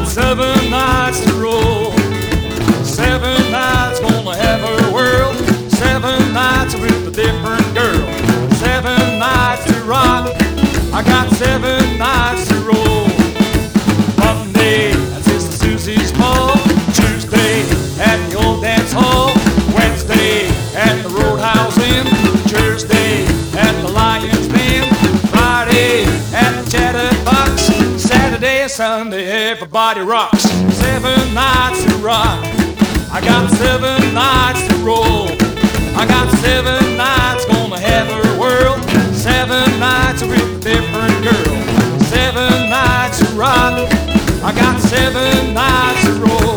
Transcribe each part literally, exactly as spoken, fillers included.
seven nights to roll. Seven nights gonna have her world. Seven nights with a different girl. Seven nights to rock. I got seven nights to roll. Monday at Sister Susie's ball. Tuesday at the old dance hall. Wednesday at the Roadhouse Inn. Thursday at the Lions Den. Friday at the Chatterbox. Saturday and Sunday everybody rocks. Seven nights to rock. I got seven nights to roll. I got seven nights gonna have her world. Seven nights with a different girl. Seven nights to rock. I got seven nights to roll.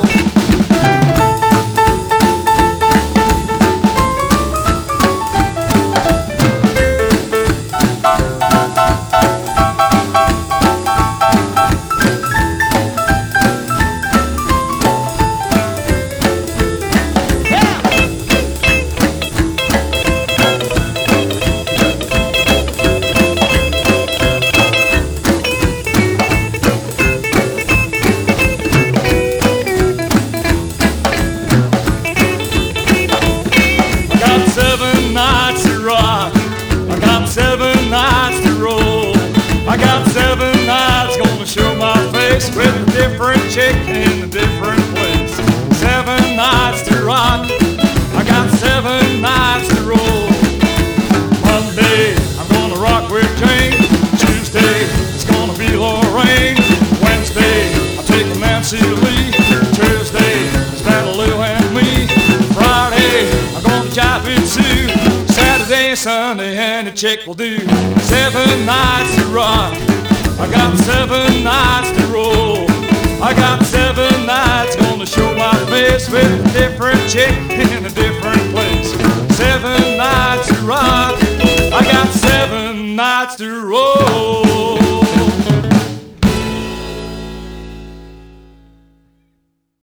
Seven nights to rock. I got seven nights to roll. I got seven nights gonna show my face with a different chick in a different place. Seven nights to rock. I got seven nights to roll. Monday I'm gonna rock with Jane. Tuesday it's gonna be Lorraine. Wednesday I'm taking Nancy Lee. Thursday it's Madeline and me. Friday I'm gonna jive with Sue. Saturday and Sunday and the chick will do. Seven nights to rock. I got seven nights to roll. I got seven nights gonna show my face with a different chick in a different place. Seven nights to rock. I got seven nights to roll.